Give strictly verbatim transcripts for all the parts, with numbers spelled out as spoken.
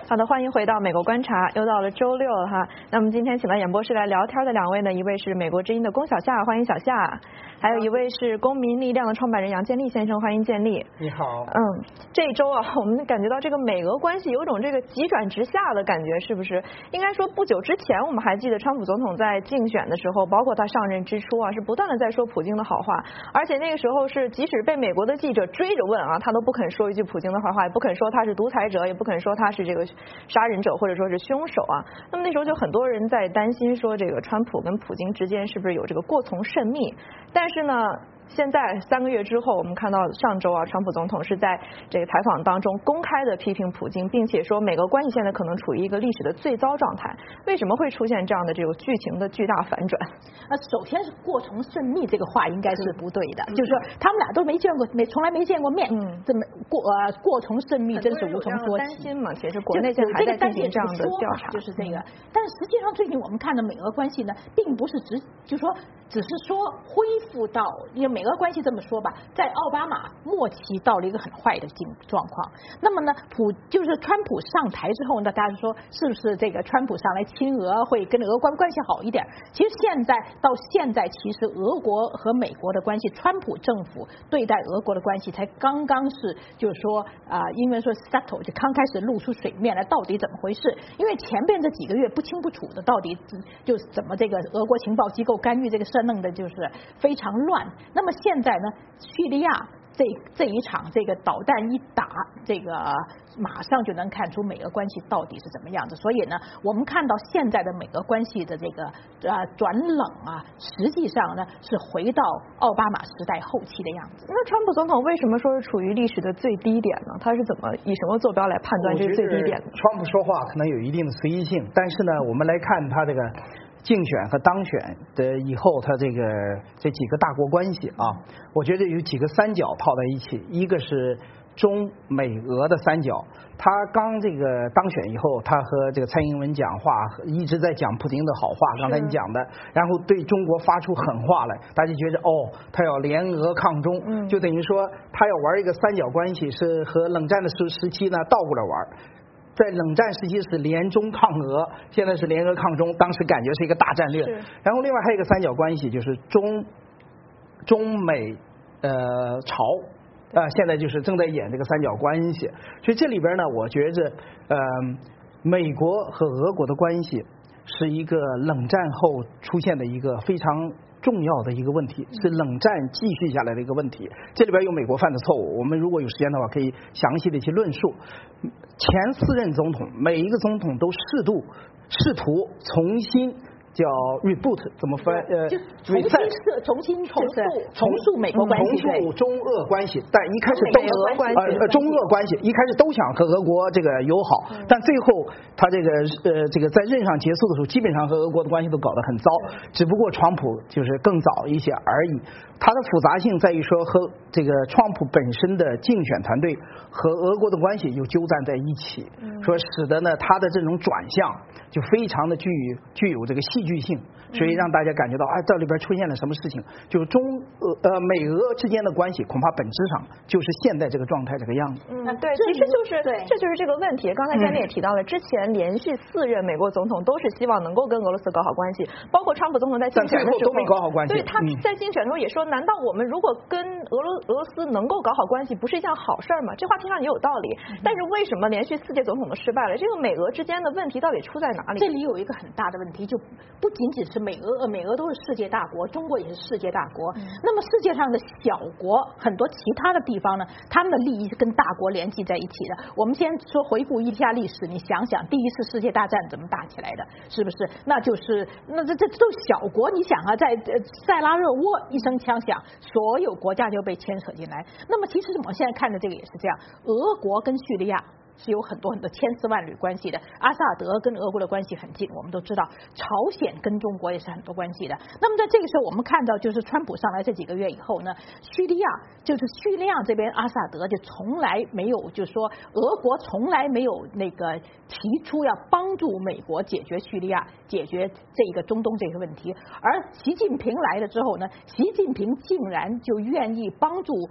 好的，欢迎回到美国观察，又到了周六了哈。那么今天请到演播室来聊天的两位呢，一位是美国之音的龚小夏，欢迎小夏；还有一位是公民力量的创办人杨建立先生，欢迎建立。 你好。 嗯，这一周啊，我们感觉到这个美俄关系有种这个急转直下的感觉，是不是？应该说不久之前，我们还记得川普总统在竞选的时候，包括他上任之初啊，是不断的在说普京的好话，而且那个时候是即使被美国的记者追着问啊，他都不肯说一句普京的坏话，也不肯说他是独裁者，也不肯说他是这个杀人者或者说是凶手啊。那么那时候就很多人在担心说，这个川普跟普京之间是不是有这个过从甚密？但是呢，现在三个月之后，我们看到上周啊，川普总统是在这个采访当中公开的批评普京，并且说美俄关系现在可能处于一个历史的最糟状态。为什么会出现这样的这个剧情的巨大反转？ 那首先是过从甚密这个话应该是不对的，就是说他们俩都没见过，没从来没见过面，嗯，这么过呃过从甚密真是无从说起。 担心嘛，其实国内现在还在进行这样的调查， 就是这个。但实际上最近我们看的美俄关系呢，并不是只就是说只是说恢复到，因为美俄关系这么说吧，在奥巴马末期到了一个很坏的境状况。那么呢，普就是川普上台之后呢，大家说是不是这个川普上来亲俄会跟俄关关系好一点？其实现在到现在，其实俄国和美国的关系，川普政府对待俄国的关系才刚刚是就是说啊、呃，英文说 settle 就刚开始露出水面来，到底怎么回事？因为前边这几个月不清不楚的，到底就是怎么这个俄国情报机构干预这个事弄的就是非常乱。那么现在呢，叙利亚这这一场这个导弹一打，这个马上就能看出美俄关系到底是怎么样子。所以呢，我们看到现在的美俄关系的这个呃转冷啊，实际上呢是回到奥巴马时代后期的样子。 那川普总统为什么说是处于历史的最低点呢？他是怎么以什么坐标来判断这是最低点的？ 川普说话可能有一定的随意性，但是呢，我们来看他这个竞选和当选的以后，他这个这几个大国关系啊，我觉得有几个三角套在一起，一个是中美俄的三角。他刚这个当选以后，他和这个蔡英文讲话，一直在讲普京的好话，刚才你讲的，然后对中国发出狠话来，大家觉得哦，他要联俄抗中，嗯，就等于说他要玩一个三角关系，是和冷战的时时期呢倒过来玩。在冷战时期是联中抗俄，现在是联俄抗中，当时感觉是一个大战略。然后另外还有一个三角关系，就是中中美呃朝啊、呃，现在就是正在演这个三角关系。所以这里边呢，我觉着呃，美国和俄国的关系是一个冷战后出现的一个非常重要的一个问题，是冷战继续下来的一个问题。这里边有美国犯的错误，我们如果有时间的话，可以详细的去论述。前四任总统，每一个总统都试图试图重新叫 reboot 怎么翻？呃， 就重新设、重新重塑、重塑美国关系， 重塑中俄关系。但一开始都俄关系， 呃中俄关系一开始都想和俄国这个友好，嗯、但最后他这个呃这个在任上结束的时候，基本上和俄国的关系都搞得很糟。只不过川普就是更早一些而已。它的复杂性在于说和这个川普本身的竞选团队和俄国的关系又纠缠在一起，嗯、说使得呢他的这种转向就非常的具具有这个戏剧性，所以让大家感觉到啊这里边出现了什么事情，就是中俄呃美俄之间的关系恐怕本质上就是现在这个状态这个样子。 嗯，对，其实就是对，这就是这个问题。刚才咱们也提到了，之前连续四任美国总统都是希望能够跟俄罗斯搞好关系，包括川普总统在竞选的时候都没搞好关系。 对，他在竞选的时候也说，难道我们如果跟俄罗俄罗斯能够搞好关系，不是一件好事吗？这话听上也有道理。但是为什么连续四届总统都失败了？这个美俄之间的问题到底出在哪里？ 这里有一个很大的问题，就不仅仅是美俄，美俄都是世界大国，中国也是世界大国。嗯、那么世界上的小国，很多其他的地方呢，他们的利益是跟大国联系在一起的。我们先说回顾一下历史，你想想第一次世界大战怎么打起来的，是不是？那就是那这这都是小国，你想啊，在塞拉热窝一声枪响，所有国家就被牵扯进来。那么其实我们现在看的这个也是这样，俄国跟叙利亚是有很多很多千丝万缕关系的。阿萨德跟俄国的关系很近，我们都知道。朝鲜跟中国也是很多关系的。那么在这个时候，我们看到就是川普上来这几个月以后呢，叙利亚就是叙利亚这边阿萨德就从来没有，就是说俄国从来没有那个提出要帮助美国解决叙利亚、解决这个中东这个问题。而习近平来了之后呢，习近平竟然就愿意帮助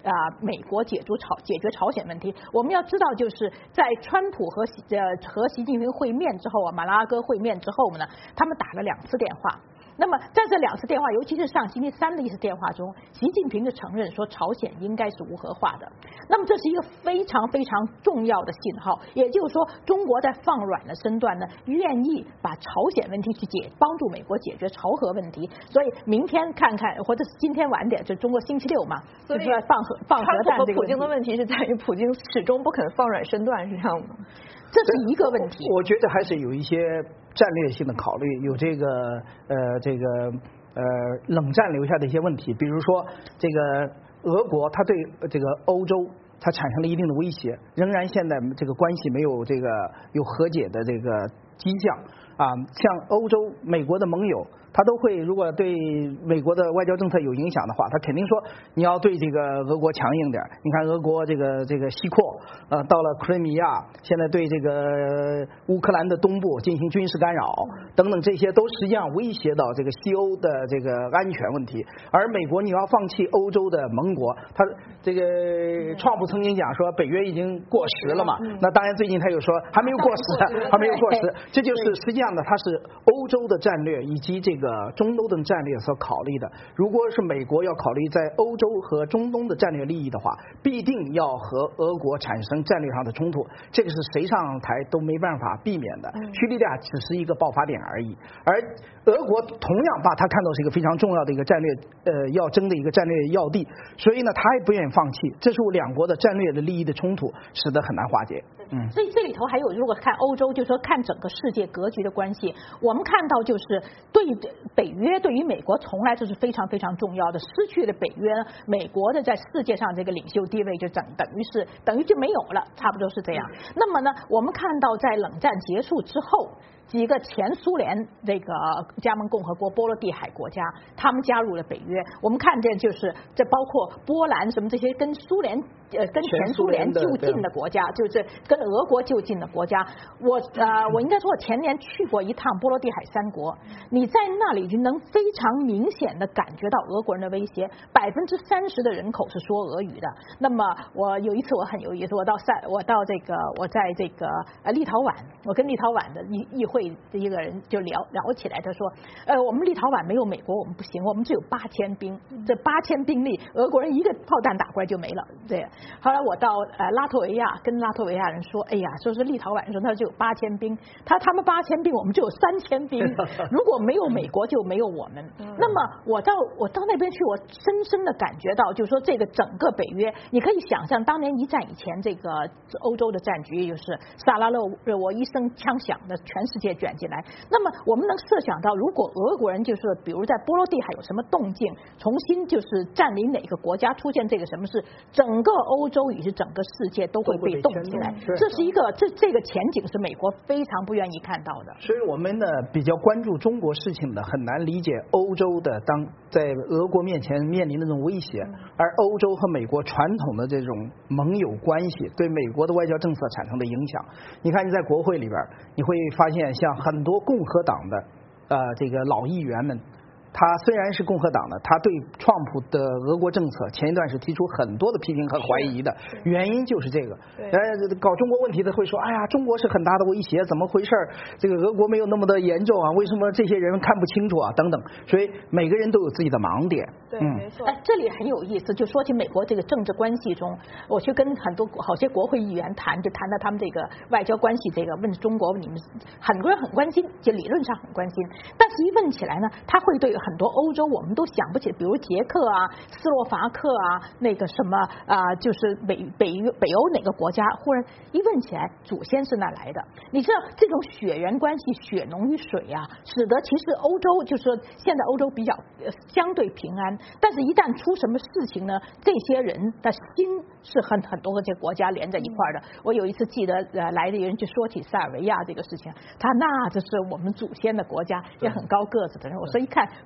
啊、呃、美国解决朝解决朝鲜问题。我们要知道，就是在川普和呃和习近平会面之后啊，马拉戈会面之后呢，他们打了两次电话。那么在这两次电话，尤其是上星期三的一次电话中，习近平就承认说朝鲜应该是无核化的。那么这是一个非常非常重要的信号，也就是说中国在放软的身段呢，愿意把朝鲜问题去解，帮助美国解决朝核问题。所以明天看看，或者是今天晚点，就中国星期六嘛，就是放核放核弹这个问题。 普京的问题是在于普京始终不肯放软身段，是这样吗？ 这是一个问题。 我觉得还是有一些战略性的考虑，有这个呃这个呃冷战留下的一些问题，比如说这个俄国，它对这个欧洲它产生了一定的威胁，仍然现在这个关系没有这个有和解的这个迹象啊，像欧洲美国的盟友。他都会，如果对美国的外交政策有影响的话，他肯定说你要对这个俄国强硬点。你看俄国这个这个西扩，呃，到了克里米亚，现在对这个乌克兰的东部进行军事干扰等等，这些都实际上威胁到这个西欧的这个安全问题。而美国你要放弃欧洲的盟国，他这个川普曾经讲说北约已经过时了嘛，那当然最近他又说还没有过时，还没有过时，这就是实际上呢，它是欧洲的战略以及这个。中东的战略所考虑的，如果是美国要考虑在欧洲和中东的战略利益的话，必定要和俄国产生战略上的冲突，这个是谁上台都没办法避免的。叙利亚只是一个爆发点而已，而俄国同样把它看作是一个非常重要的一个战略呃要争的一个战略要地，所以呢，他也不愿意放弃。这是两国的战略的利益的冲突，使得很难化解。 嗯，所以这里头还有，如果看欧洲，就是说看整个世界格局的关系，我们看到就是对北约对于美国从来就是非常非常重要的，失去了北约，美国的在世界上这个领袖地位就等等于是等于就没有了，差不多是这样。那么呢，我们看到在冷战结束之后，几个前苏联这个加盟共和国、波罗的海国家，他们加入了北约。我们看见就是这包括波兰什么这些跟苏联呃跟前苏联就近的国家，就是跟俄国就近的国家。我呃我应该说，我前年去过一趟波罗的海三国，你在那里就能非常明显的感觉到俄国人的威胁。百分之三十的人口是说俄语的。那么我有一次我很有意思，我到塞我到这个我在这个呃立陶宛，我跟立陶宛的议议会的一个人就聊聊起来，他说，呃，我们立陶宛没有美国我们不行，我们只有八千兵，这八千兵力，俄国人一个炮弹打过来就没了。对，后来我到呃拉脱维亚，跟拉脱维亚人说，哎呀，说是立陶宛人说他只有八千兵，他他们八千兵，我们只有三千兵，如果没有美国就没有我们。那么我到我到那边去，我深深的感觉到，就是说这个整个北约，你可以想象当年一战以前这个欧洲的战局，就是萨拉热窝一声枪响的全世界卷进来。那么我们能设想到，如果俄国人就是比如在波罗的海有什么动静，重新就是占领哪个国家，出现这个什么事，整个欧洲以及整个世界都会被动起来。这是一个这这个前景是美国非常不愿意看到的。 所以我们呢比较关注中国事情的，很难理解欧洲的当在俄国面前面临的这种威胁，而欧洲和美国传统的这种盟友关系对美国的外交政策产生的影响。你看你在国会里边，你会发现像很多共和党的呃这个老议员们，他虽然是共和党的，他对川普的俄国政策前一段是提出很多的批评和怀疑的，原因就是这个。呃，搞中国问题的会说，哎呀，中国是很大的威胁，怎么回事？这个俄国没有那么的严重啊，为什么这些人看不清楚啊？等等，所以每个人都有自己的盲点。 对，嗯、没错。 哎，这里很有意思，就说起美国这个政治关系中，我去跟很多好些国会议员谈，就谈到他们这个外交关系，这个问中国，你们很多人很关心，就理论上很关心，但是一问起来呢，他会对很多欧洲我们都想不起，比如捷克啊、斯洛伐克啊，那个什么啊、呃，就是北北北欧哪个国家，忽然一问起来，祖先是哪来的？你知道这种血缘关系，血浓于水啊，使得其实欧洲就是说现在欧洲比较相对平安，但是一旦出什么事情呢，这些人的心是很很多个这国家连在一块的。我有一次记得呃来的人就说起塞尔维亚这个事情，他那这是我们祖先的国家，也很高个子的人。我说一看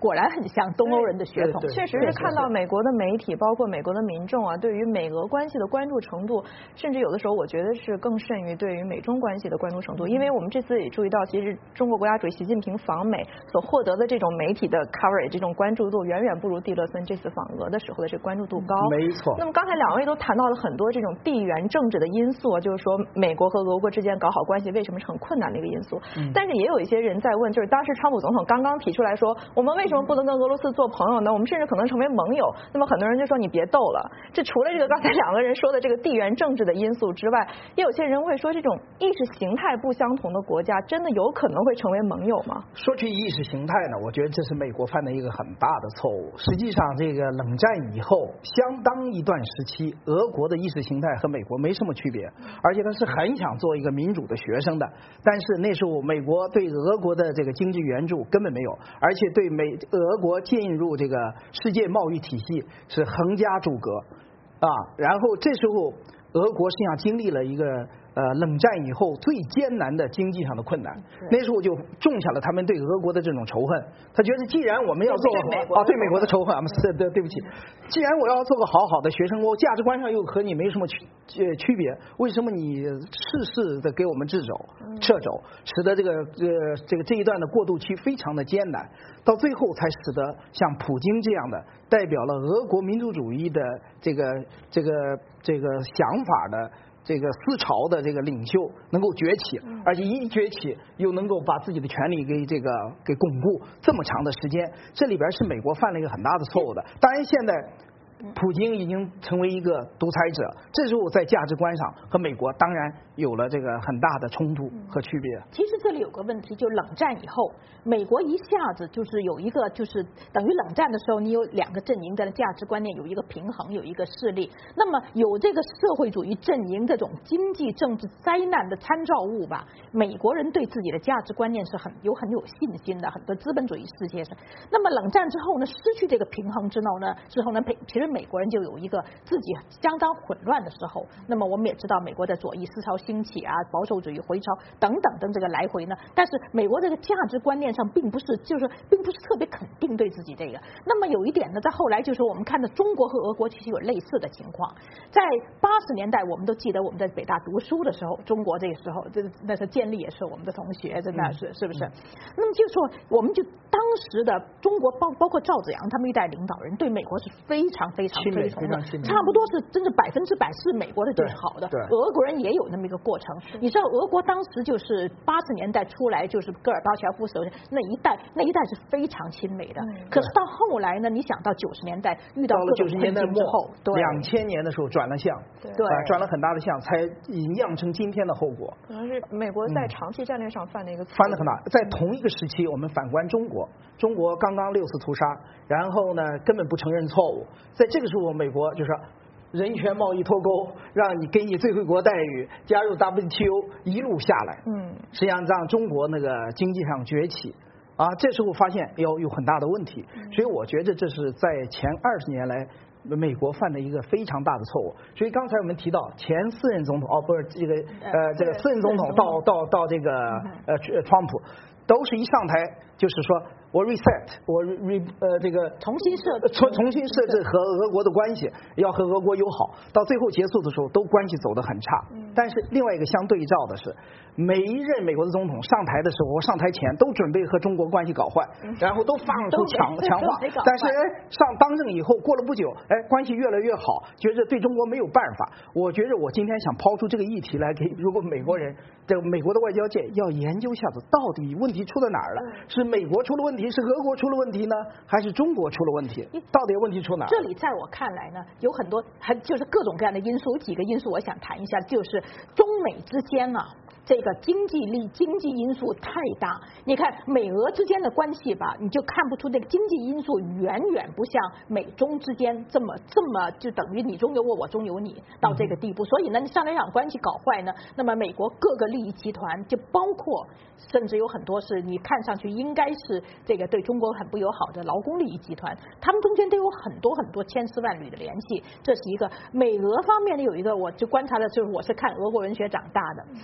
果然很像东欧人的血统。 确实是看到美国的媒体，包括美国的民众啊，对于美俄关系的关注程度，甚至有的时候我觉得是更甚于对于美中关系的关注程度。因为我们这次也注意到，其实中国国家主席习近平访美所获得的这种媒体的 coverage 这种关注度，远远不如蒂勒森这次访俄的时候的这个关注度高。 没错。 那么刚才两位都谈到了很多这种地缘政治的因素，就是说美国和俄国之间搞好关系为什么是很困难的一个因素。嗯、但是也有一些人在问，就是当时川普总统刚刚提出来说，我们为什么不能跟俄罗斯做朋友呢？我们甚至可能成为盟友。那么很多人就说你别逗了。这除了这个刚才两个人说的这个地缘政治的因素之外，也有些人会说，这种意识形态不相同的国家真的有可能会成为盟友吗？ 说起意识形态呢，我觉得这是美国犯的一个很大的错误。实际上，这个冷战以后相当一段时期，俄国的意识形态和美国没什么区别，而且他是很想做一个民主的学生的。但是那时候美国对俄国的这个经济援助根本没有，而且对美俄国进入这个世界贸易体系是横加阻隔啊。然后这时候俄国实际上经历了一个呃冷战以后最艰难的经济上的困难，那时候就种下了他们对俄国的这种仇恨。他觉得既然我们要做啊对美国的仇恨，啊是对对不起，既然我要做个好好的学生，我价值观上又和你没什么区呃区别，为什么你事事的给我们掣肘掣肘，使得这个呃这个这一段的过渡期非常的艰难，到最后才使得像普京这样的代表了俄国民族主义的这个这个这个想法的这个思潮的这个领袖能够崛起，而且一崛起又能够把自己的权利给这个给巩固这么长的时间，这里边是美国犯了一个很大的错误的。当然现在普京已经成为一个独裁者，这时候在价值观上和美国当然有了这个很大的冲突和区别。 其实这里有个问题，就冷战以后，美国一下子就是有一个，就是等于冷战的时候，你有两个阵营的价值观念有一个平衡，有一个势力。那么有这个社会主义阵营这种经济政治灾难的参照物吧，美国人对自己的价值观念是很有很有信心的，很多资本主义世界上。那么冷战之后呢，失去这个平衡之后呢，之后呢，其实美国人就有一个自己相当混乱的时候。那么我们也知道，美国的左翼思潮兴起啊，保守主义回潮等等等这个来回呢，但是美国这个价值观念上并不是就是并不是特别肯定对自己这个。那么有一点呢，在后来就是我们看到中国和俄国其实有类似的情况。在八十年代，我们都记得我们在北大读书的时候，中国这个时候这那是建立也是我们的同学，真的是、嗯、是不是？那么就说我们就当时的中国包包括赵紫阳他们一代领导人对美国是非常非常推崇的，差不多是真的百分之百是美国的就是好的。俄国人也有那么一个过程。你知道俄国当时就是八十年代出来，就是戈尔巴乔夫时候那一代，那一代是非常亲美的。嗯、可是到后来呢，你想到九十年代遇到各种困境之后，对， 两千年的时候转了向， 对， 呃、转了很大的向，才酿成今天的后果。 可能是美国在长期战略上犯的一个错误。 犯的很大。在同一个时期，我们反观中国，中国刚刚六次屠杀，然后呢根本不承认错误，在这个时候，美国就说。人权贸易脱钩，让你给你最惠国待遇，加入 W T O 一路下来，嗯，实际上让中国那个经济上崛起啊，这时候发现要有很大的问题，所以我觉得这是在前二十年来美国犯的一个非常大的错误。所以刚才我们提到前四任总统，哦，不是这个呃这个四任总统到到到这个呃川普，都是一上台就是说。我 reset， 我 re 呃这个重新设置， 重重新设置和俄国的关系，要和俄国友好，到最后结束的时候，都关系走得很差。嗯、但是另外一个相对照的是，每一任美国的总统上台的时候，上台前都准备和中国关系搞坏，嗯、然后都放出强强化，但是哎上当政以后，过了不久，哎关系越来越好，觉得对中国没有办法。我觉得我今天想抛出这个议题来给，如果美国人这个美国的外交界要研究一下子，到底问题出在哪儿了？嗯、是美国出了问题？是俄国出了问题呢，还是中国出了问题？到底问题出哪儿？ 这里在我看来呢，有很多，还就是各种各样的因素。有几个因素我想谈一下，就是中美之间啊，这个经济力、经济因素太大。你看美俄之间的关系吧，你就看不出这个经济因素远远不像美中之间这么这么就等于你中有我，我中有你到这个地步。嗯、所以呢，你上来让关系搞坏呢，那么美国各个利益集团，就包括甚至有很多是你看上去应该是这个对中国很不友好的劳工利益集团，他们中间都有很多很多千丝万缕的联系。这是一个美俄方面的有一个，我就观察的就是我是看俄国文学长大的，这边有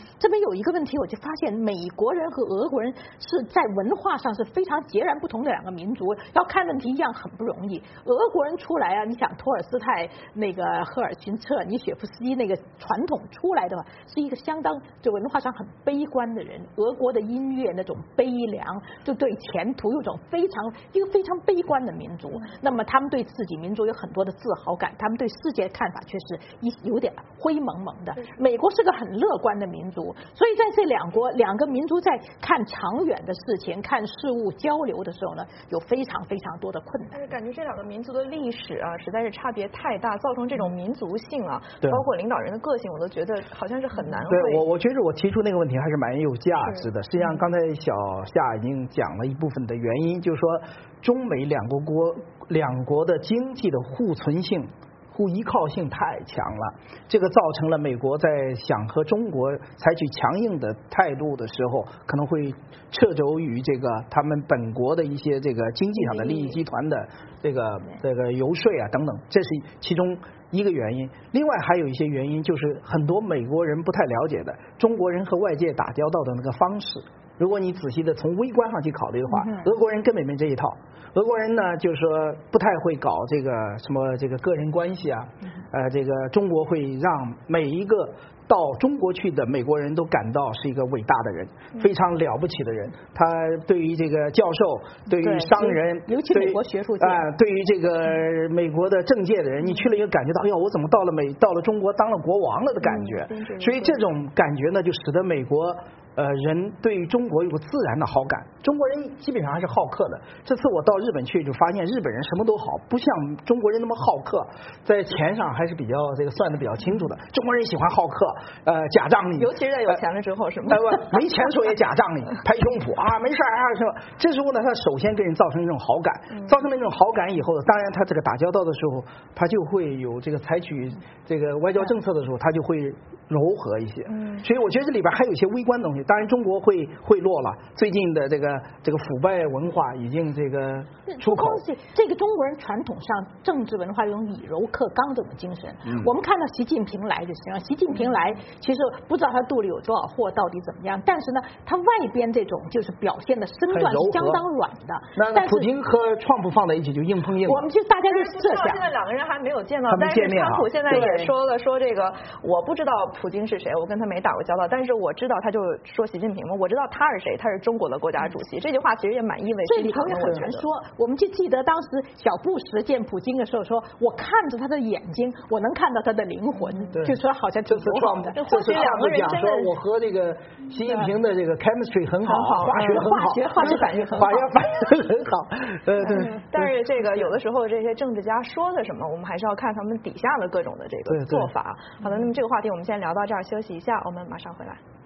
有一个问题，我就发现美国人和俄国人是在文化上是非常截然不同的两个民族，要看问题一样很不容易。俄国人出来啊，你想托尔斯泰、那个赫尔辛彻、尼雪夫斯基那个传统出来的话，是一个相当就文化上很悲观的人。俄国的音乐那种悲凉，就对前途有种非常一个非常悲观的民族。那么他们对自己民族有很多的自豪感，他们对世界看法却是一有点灰蒙蒙的。美国是个很乐观的民族，所以在这两国两个民族在看长远的事情、看事物交流的时候呢，有非常非常多的困难。 但是感觉这两个民族的历史啊，实在是差别太大，造成这种民族性啊，包括领导人的个性，我都觉得好像是很难会。 对我，我觉得我提出那个问题还是蛮有价值的。实际上，刚才小夏已经讲了一部分的原因，就是说中美两国国两国的经济的互存性、互依靠性太强了，这个造成了美国在想和中国采取强硬的态度的时候，可能会掣肘于这个他们本国的一些这个经济上的利益集团的这个这个游说啊等等，这是其中一个原因。另外还有一些原因，就是很多美国人不太了解的中国人和外界打交道的那个方式。如果你仔细的从微观上去考虑的话，俄国人根本没这一套。俄国人呢，就是说不太会搞这个什么这个个人关系啊，呃，这个中国会让每一个到中国去的美国人都感到是一个伟大的人，非常了不起的人。他对于这个教授，对于商人， 尤其美国学术界啊、呃，对于这个美国的政界的人，你去了以后感觉到，哎呀，我怎么到了美到了中国当了国王了的感觉。 嗯、 所以这种感觉呢，就使得美国呃人对于中国有个自然的好感。中国人基本上还是好客的。这次我到日本去就发现日本人什么都好，不像中国人那么好客，在钱上还是比较这个算得比较清楚的。中国人喜欢好客，呃，假仗义， 尤其是在有钱了之后，是吗？ 呃，不，没钱时候也假仗义，拍胸脯啊，没事啊，是吧？这时候呢，他首先给人造成这种好感，造成了这种好感以后，当然他这个打交道的时候，他就会有这个采取这个外交政策的时候，他就会柔和一些。嗯，所以我觉得这里边还有一些微观的东西。当然，中国会贿赂了，最近的这个这个腐败文化已经这个出口。 这个中国人传统上政治文化有种以柔克刚这种精神。嗯，我们看到习近平来就行了，习近平来，其实不知道他肚里有多少货，到底怎么样？但是呢，他外边这种就是表现的身段是相当软的。 那普京和川普放在一起就硬碰硬。 我们就大家就设想， 现在两个人还没有见到， 但是川普现在也说了，说这个我不知道普京是谁，我跟他没打过交道，但是我知道，他就说习近平嘛，我知道他是谁，他是中国的国家主席。这句话其实也蛮意味这里头也很难说。我们就记得当时小布什见普京的时候说，我看着他的眼睛，我能看到他的灵魂，就说好像挺友好的。 或许两个人讲说，我和这个习近平的这个 chemistry 很好，化学很好， 化学化学反应很好， 化学反应很好。呃，对。 但是这个有的时候这些政治家说的什么，我们还是要看他们底下的各种的这个做法。好的，那么这个话题我们先聊到这儿，休息一下，我们马上回来。